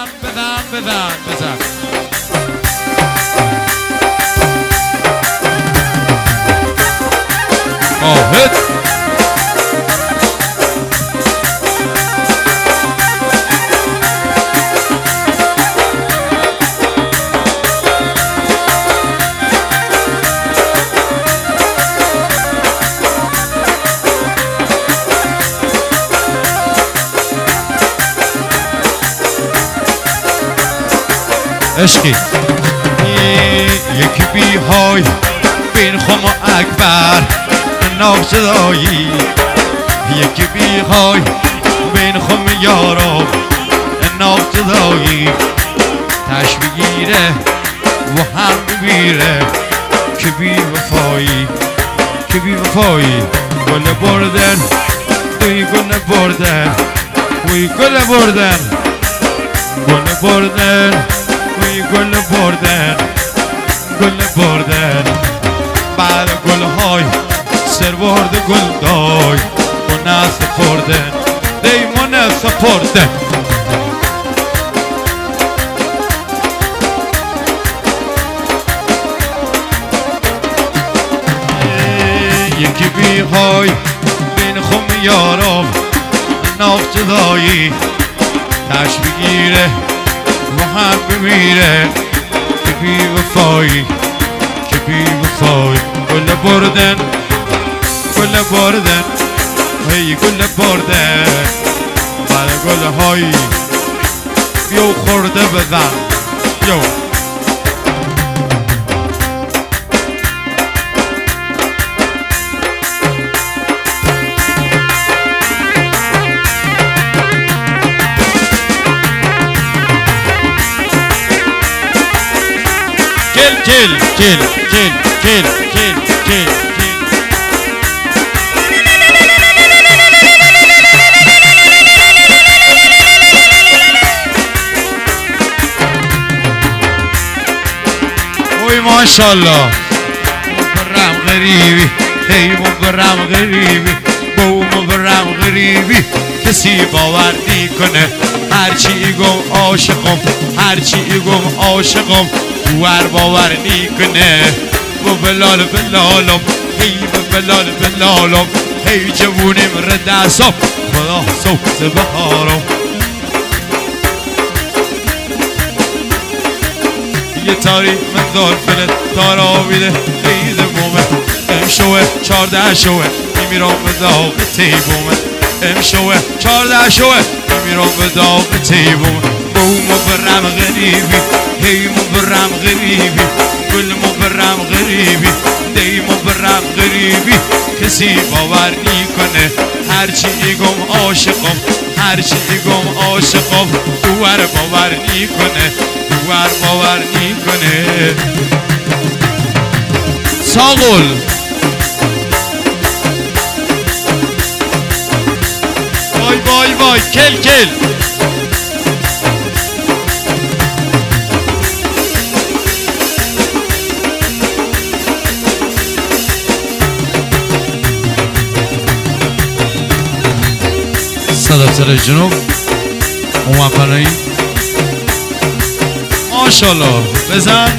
بزن آهد عشقی یکی بی های بین خم و اکبر ناف جدایی یکی بی های بین خم یارو ناف جدایی تش بگیره و هم بگیره که بی وفایی که بی وفایی گل بردن دوی گل بردن وی گل بردن گل بردن وی گل بردن گل بردن بعد گل های سرورد گل دای و نفت پردن دیم و نفت پردن یکی بی های بین خم یارم نفت جدایی تش بگیره و هم بمیره که بی وفایی که بی وفایی گل بردن گل بردن هی گل بردن بعد گل های بیو خورده بزن بیو kill اوی ماشالله برم غریبی هی برم غریبی بوم برم غریبی کسی باور نکنه هرچی گم عاشقم هرچی گم عاشقم ور باور نکنه و بلال بلالم هی بلال بلالم هی جوونیم ردسم خدا سوز بهارم یه تاری من دار فلت تارا بیده خیده بومه امشوه 14 شوه میمیرم به داغ تیبومه امشوه 14 شوه میمیرم به داغ تیبومه بومو برم غریبی هیمو برم غریبی گلمو برم غریبی دیمو برم غریبی کسی باور نکنه هرچی گم عاشقم هرچی گم عاشقم دوار باور نکنه دوار باور نکنه ساغل وای وای وای کل صدفتر جنوب اومد پناهی ماشالله بزن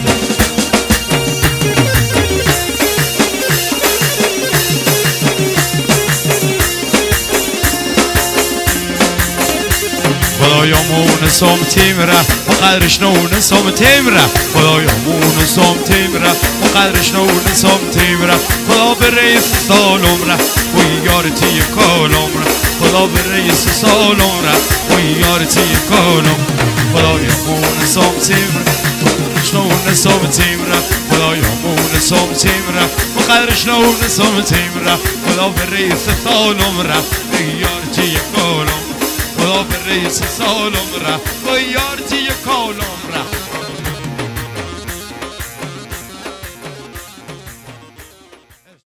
خدایا مون سام تیم را و قدرش نون سام تیم را خدایا مون سام تیم را و قدرش نون سام تیم را خدا به رئیس سالم را و یارتی کالم را خدا به رئیس سالم را و یارتی کالم خدایا مون سام تیم را قدرش نون سام تیم را خدایا مون سام تیم را و قدرش نون سام تیم را خدا به رئیس سالم را و یارتی کالم خدا به رئیس سالم را و یارتی کالم را